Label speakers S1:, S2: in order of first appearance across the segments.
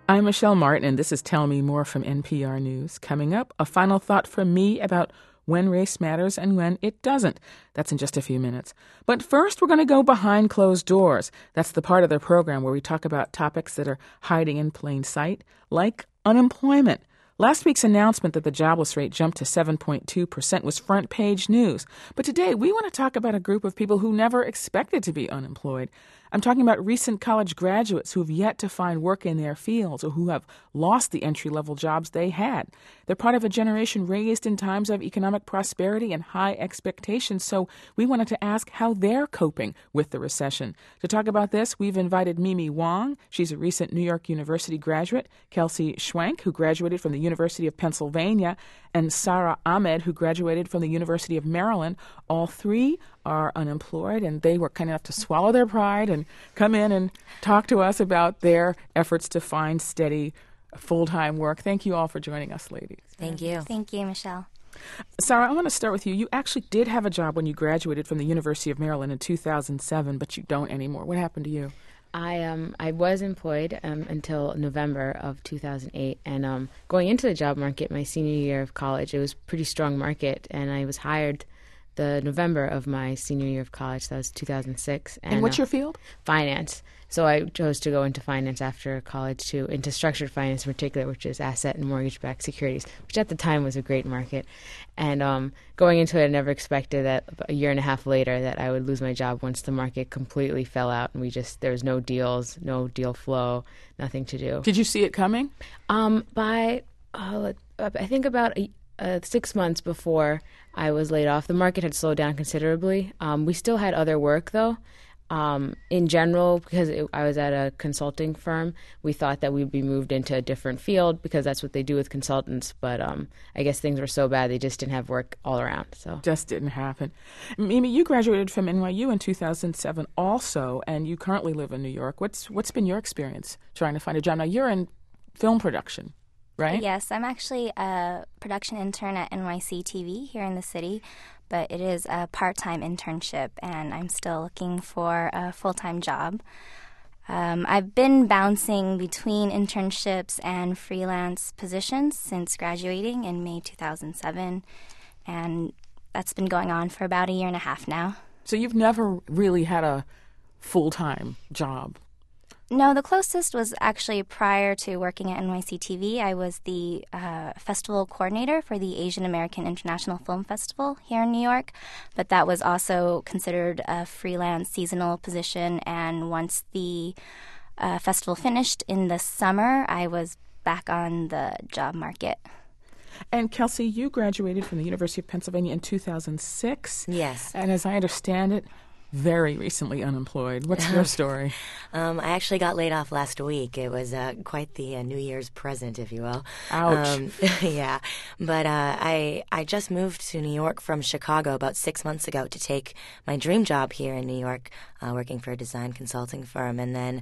S1: I'm Michelle Martin, and this is Tell Me More from NPR News. Coming up, a final thought from me about when race matters and when it doesn't. That's in just a few minutes. But first, we're going to go behind closed doors. That's the part of the program where we talk about topics that are hiding in plain sight, like unemployment. Last week's announcement that the jobless rate jumped to 7.2% was front page news. But today, we want to talk about a group of people who never expected to be unemployed. I'm talking about recent college graduates who have yet to find work in their fields or who have lost the entry-level jobs they had. They're part of a generation raised in times of economic prosperity and high expectations, so we wanted to ask how they're coping with the recession. To talk about this, we've invited Mimi Wong. She's a recent New York University graduate, Kelsey Schwenk, who graduated from the University of Pennsylvania, and Sarah Ahmed, who graduated from the University of Maryland. All three are unemployed, and they were kind enough to swallow their pride and come in and talk to us about their efforts to find steady, full-time work. Thank you all for joining us, ladies.
S2: Thank you.
S3: Thank you, Michelle.
S1: Sarah, I want to start with you. You actually did have a job when you graduated from the University of Maryland in 2007, but you don't anymore. What happened to you?
S2: I was employed until November of 2008, and going into the job market my senior year of college, it was a pretty strong market, and I was hired the November of my senior year of college. That was 2006.
S1: And what's your field?
S2: Finance. So I chose to go into finance after college, into structured finance in particular, which is asset and mortgage-backed securities, which at the time was a great market. And going into it, I never expected that a year and a half later that I would lose my job once the market completely fell out and there was no deals, no deal flow, nothing to do.
S1: Did you see it coming?
S2: I think about 6 months before I was laid off, the market had slowed down considerably. We still had other work, though. In general, because I was at a consulting firm, we thought that we'd be moved into a different field because that's what they do with consultants. But I guess things were so bad, they just didn't have work all around. So
S1: just didn't happen. Mimi, you graduated from NYU in 2007 also, and you currently live in New York. What's been your experience trying to find a job? Now, you're in film production, right?
S3: Yes, I'm actually a production intern at NYC TV here in the city, but it is a part-time internship, and I'm still looking for a full-time job. I've been bouncing between internships and freelance positions since graduating in May 2007, and that's been going on for about a year and a half now.
S1: So you've never really had a full-time job?
S3: No, the closest was actually prior to working at NYC TV. I was the festival coordinator for the Asian American International Film Festival here in New York, but that was also considered a freelance seasonal position, and once the festival finished in the summer, I was back on the job market.
S1: And Kelsey, you graduated from the University of Pennsylvania in 2006.
S2: Yes.
S1: And as I understand it, very recently unemployed. What's your story?
S4: I actually got laid off last week. It was quite the New Year's present, if you will.
S1: Ouch.
S4: Yeah. But I just moved to New York from Chicago about 6 months ago to take my dream job here in New York, working for a design consulting firm. And then,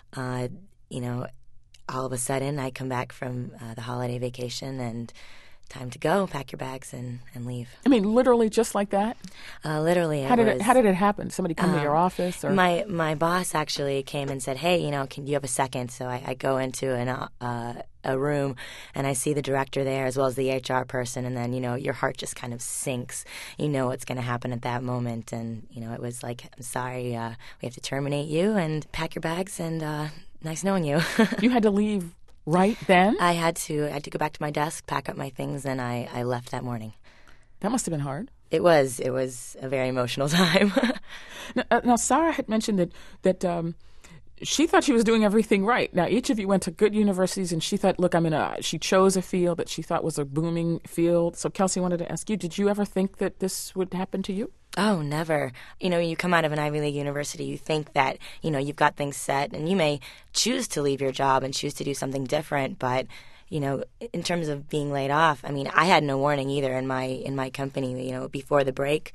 S4: all of a sudden I come back from the holiday vacation and time to go, pack your bags and leave.
S1: I mean, literally just like that?
S4: Literally.
S1: How did it happen? Somebody come to your office? Or?
S4: My boss actually came and said, hey, can you have a second? So I go into a room and I see the director there as well as the HR person, and then, your heart just kind of sinks. You know what's going to happen at that moment. And, it was like, I'm sorry, we have to terminate you and pack your bags, and nice knowing you.
S1: You had to leave right then?
S4: I had to go back to my desk, pack up my things, and I left that morning.
S1: That must have been hard.
S4: It was a very emotional time.
S1: Now, Sarah had mentioned that she thought she was doing everything right. Now, each of you went to good universities, and she thought, look, she chose a field that she thought was a booming field. So, Kelsey, I wanted to ask you, did you ever think that this would happen to you?
S4: Oh, never. You come out of an Ivy League university, you think that, you've got things set, and you may choose to leave your job and choose to do something different, but, in terms of being laid off, I had no warning either in my company. Before the break,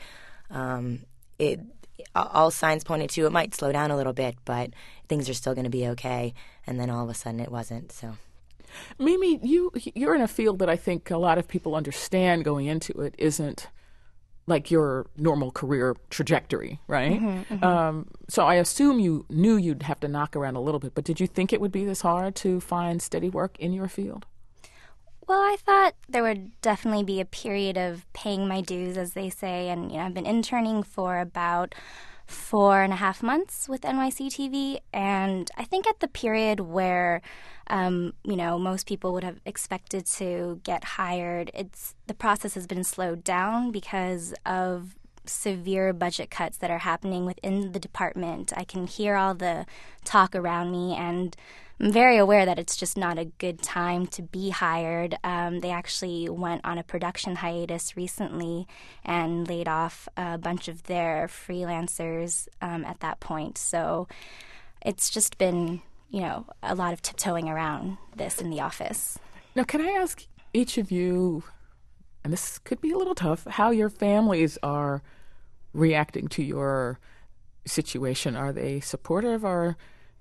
S4: all signs pointed to it might slow down a little bit, but things are still going to be okay, and then all of a sudden it wasn't, so...
S1: Mimi, you're in a field that I think a lot of people understand going into it isn't like your normal career trajectory, right? So I assume you knew you'd have to knock around a little bit, but did you think it would be this hard to find steady work in your field?
S3: Well, I thought there would definitely be a period of paying my dues, as they say, and I've been interning for about 4.5 months with NYC TV, and I think at the period where most people would have expected to get hired, the process has been slowed down because of severe budget cuts that are happening within the department. I can hear all the talk around me, and I'm very aware that it's just not a good time to be hired. They actually went on a production hiatus recently and laid off a bunch of their freelancers at that point. So it's just been, a lot of tiptoeing around this in the office.
S1: Now, can I ask each of you, and this could be a little tough, how your families are reacting to your situation? Are they supportive, or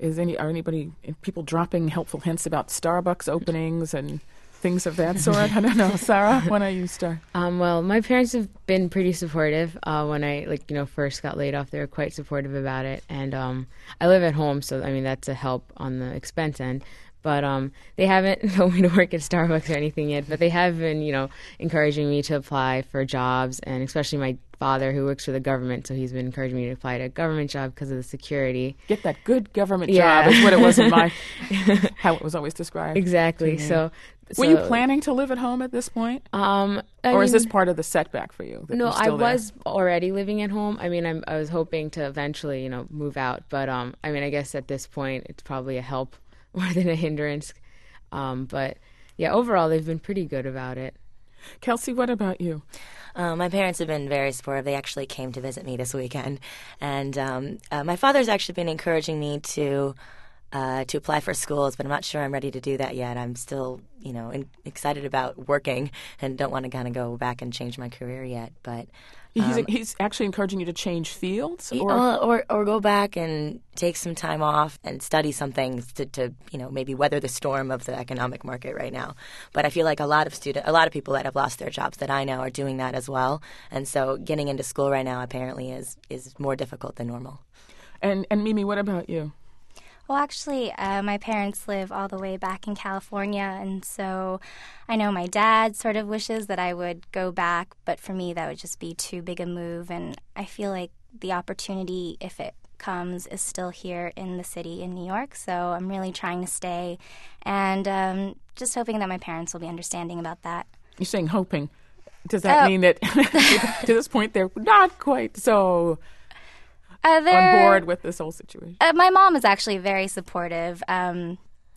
S1: are people dropping helpful hints about Starbucks openings and things of that sort? I don't know. Sarah, why don't you start?
S2: Well, my parents have been pretty supportive. When I first got laid off, they were quite supportive about it. And I live at home, so that's a help on the expense end. But they haven't told me to work at Starbucks or anything yet. But they have been, encouraging me to apply for jobs, and especially my father, who works for the government, so he's been encouraging me to apply to a government job because of the security.
S1: Get that good government job is what it was in how it was always described.
S2: Exactly. So
S1: were you planning to live at home at this point? Or is this part of the setback for you?
S2: No, I was already living at home. I was hoping to eventually, move out. But, I guess at this point, it's probably a help more than a hindrance. But, yeah, overall, they've been pretty good about it.
S1: Kelsey, what about you?
S4: My parents have been very supportive. They actually came to visit me this weekend. And my father's actually been encouraging me to apply for schools, but I'm not sure I'm ready to do that yet. I'm still, excited about working and don't want to kind of go back and change my career yet. But
S1: he's actually encouraging you to change fields,
S4: or go back and take some time off and study some things to maybe weather the storm of the economic market right now. But I feel like a lot of people that have lost their jobs that I know are doing that as well. And so getting into school right now apparently is more difficult than normal.
S1: And Mimi, what about you?
S3: Well, actually, my parents live all the way back in California, and so I know my dad sort of wishes that I would go back, but for me that would just be too big a move, and I feel like the opportunity, if it comes, is still here in the city in New York, so I'm really trying to stay, and just hoping that my parents will be understanding about that.
S1: You're saying hoping. Does that mean that to this point they're not quite so on board with this whole situation?
S3: My mom is actually very supportive, and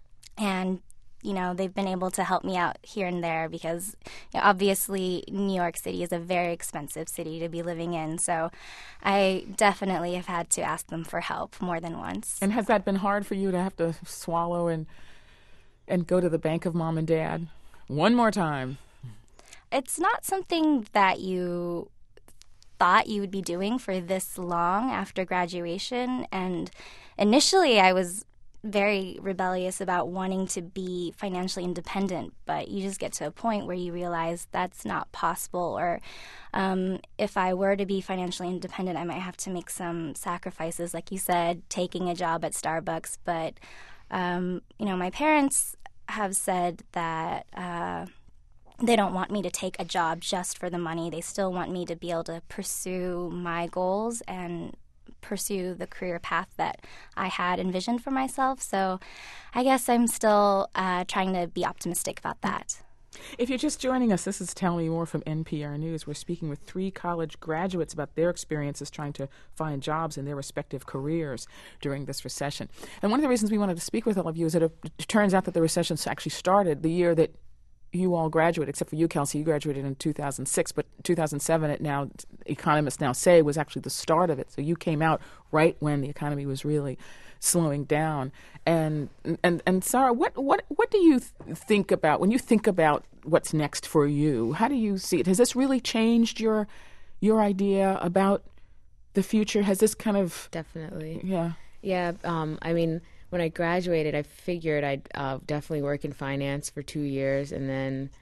S3: they've been able to help me out here and there because obviously New York City is a very expensive city to be living in, so I definitely have had to ask them for help more than once.
S1: And has that been hard for you to have to swallow and go to the bank of mom and dad one more time?
S3: It's not something that you thought you would be doing for this long after graduation, and initially I was very rebellious about wanting to be financially independent, but you just get to a point where you realize that's not possible, or if I were to be financially independent, I might have to make some sacrifices, like you said, taking a job at Starbucks. But my parents have said that they don't want me to take a job just for the money. They still want me to be able to pursue my goals and pursue the career path that I had envisioned for myself. So I guess I'm still trying to be optimistic about that.
S1: If you're just joining us, this is Tell Me More from NPR News. We're speaking with 3 college graduates about their experiences trying to find jobs in their respective careers during this recession. And one of the reasons we wanted to speak with all of you is that it turns out that the recession actually started the year that you all graduated, except for you, Kelsey. You graduated in 2006, but 2007, economists now say, was actually the start of it. So you came out right when the economy was really slowing down. And Sarah, what do you think about when you think about what's next for you? How do you see it? Has this really changed your idea about the future? Has this kind of
S2: Definitely.
S1: Yeah.
S2: When I graduated, I figured I'd definitely work in finance for 2 years and then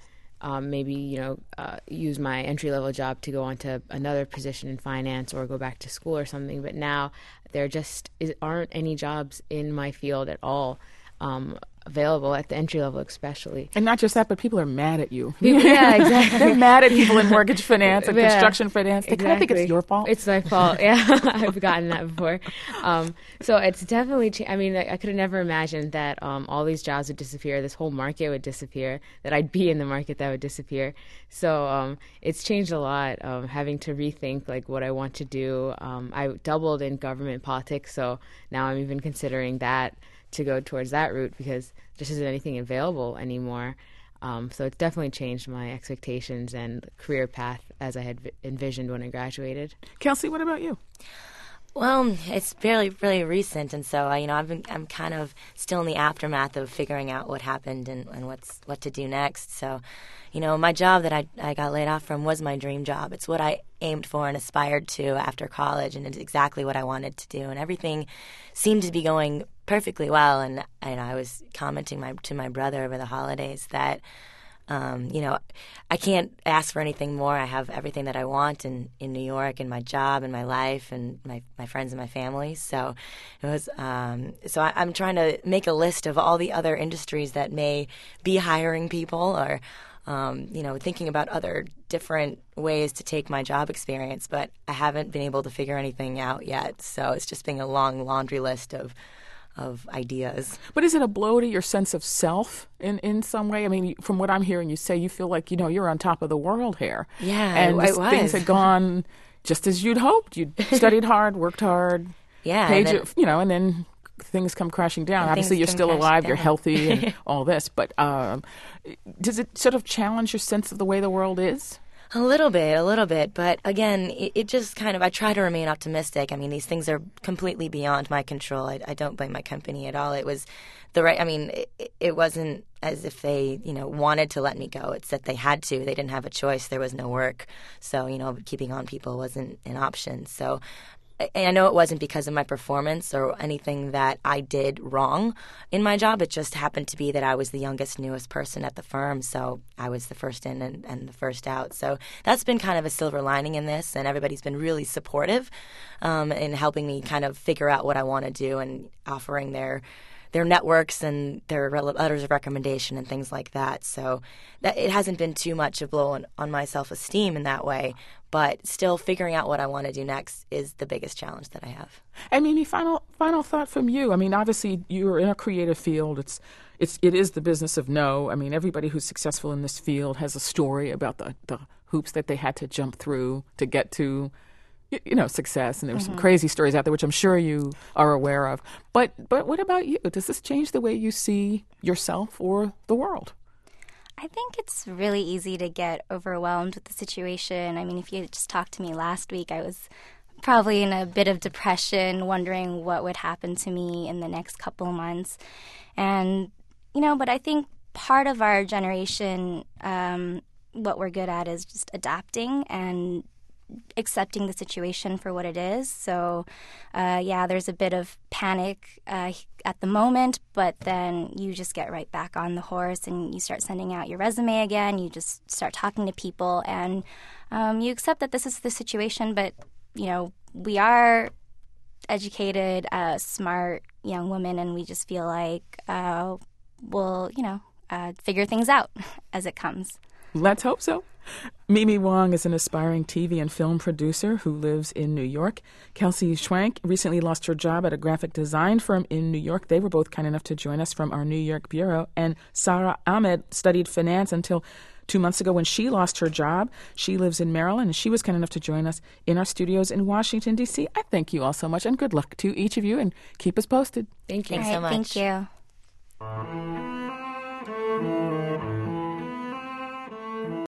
S2: maybe, use my entry-level job to go on to another position in finance or go back to school or something. But now there just aren't any jobs in my field at all available at the entry level, especially.
S1: And not just that, but people are mad at you.
S2: Yeah, exactly.
S1: They're mad at people in mortgage finance and
S2: Yeah,
S1: construction finance. They kind of think it's your fault.
S2: It's my fault. Yeah, I've gotten that before. So it's definitely. I could have never imagined that all these jobs would disappear, this whole market would disappear, that I'd be in the market that would disappear. So it's changed a lot. Having to rethink like what I want to do. I doubled in government politics, so now I'm even considering that, to go towards that route, because there just isn't anything available anymore. So it's definitely changed my expectations and career path as I had envisioned when I graduated.
S1: Kelsey, what about you?
S4: Well, it's really recent, and so I'm kind of still in the aftermath of figuring out what happened and what to do next. So, my job that I got laid off from was my dream job. It's what I aimed for and aspired to after college, and it's exactly what I wanted to do. And everything seemed to be going perfectly well. And I was commenting to my brother over the holidays that, I can't ask for anything more. I have everything that I want in New York, and my job and my life and my friends and my family. So it was. I'm trying to make a list of all the other industries that may be hiring people, or thinking about other different ways to take my job experience. But I haven't been able to figure anything out yet. So it's just been a long laundry list of ideas.
S1: But is it a blow to your sense of self in some way? I mean, from what I'm hearing you say, you feel like, you're on top of the world here.
S4: Yeah,
S1: and
S4: it was.
S1: Things had gone just as you'd hoped. You'd studied hard, worked hard.
S4: Yeah.
S1: And then things come crashing down. Obviously, you're still alive, you're healthy, and all this. But does it sort of challenge your sense of the way the world is?
S4: A little bit. But again, it just kind of, I try to remain optimistic. I mean, these things are completely beyond my control. I don't blame my company at all. It was it wasn't as if they, wanted to let me go. It's that they had to. They didn't have a choice. There was no work. So, keeping on people wasn't an option. So I know it wasn't because of my performance or anything that I did wrong in my job. It just happened to be that I was the youngest, newest person at the firm, so I was the first in and the first out. So that's been kind of a silver lining in this, and everybody's been really supportive in helping me kind of figure out what I want to do and offering their networks and their letters of recommendation and things like that. So it hasn't been too much a blow on my self-esteem in that way, but still figuring out what I want to do next is the biggest challenge that I have.
S1: And Mimi, final thought from you. I mean, obviously you're in a creative field. It is the business of no. I mean, everybody who's successful in this field has a story about the hoops that they had to jump through to get to success, and there were some crazy stories out there, which I'm sure you are aware of. But what about you? Does this change the way you see yourself or the world?
S3: I think it's really easy to get overwhelmed with the situation. I mean, if you had just talked to me last week, I was probably in a bit of depression, wondering what would happen to me in the next couple of months. And, but I think part of our generation, what we're good at is just adapting and accepting the situation for what it is. So, there's a bit of panic at the moment, but then you just get right back on the horse and you start sending out your resume again. You just start talking to people, and you accept that this is the situation. But, we are educated, smart young women, and we just feel like we'll, figure things out as it comes.
S1: Let's hope so. Mimi Wong is an aspiring TV and film producer who lives in New York. Kelsey Schwank recently lost her job at a graphic design firm in New York. They were both kind enough to join us from our New York bureau. And Sarah Ahmed studied finance until 2 months ago when she lost her job. She lives in Maryland, and she was kind enough to join us in our studios in Washington, D.C. I thank you all so much, and good luck to each of you, and keep us posted.
S2: Thank you.
S4: Thanks so much.
S3: Thank you.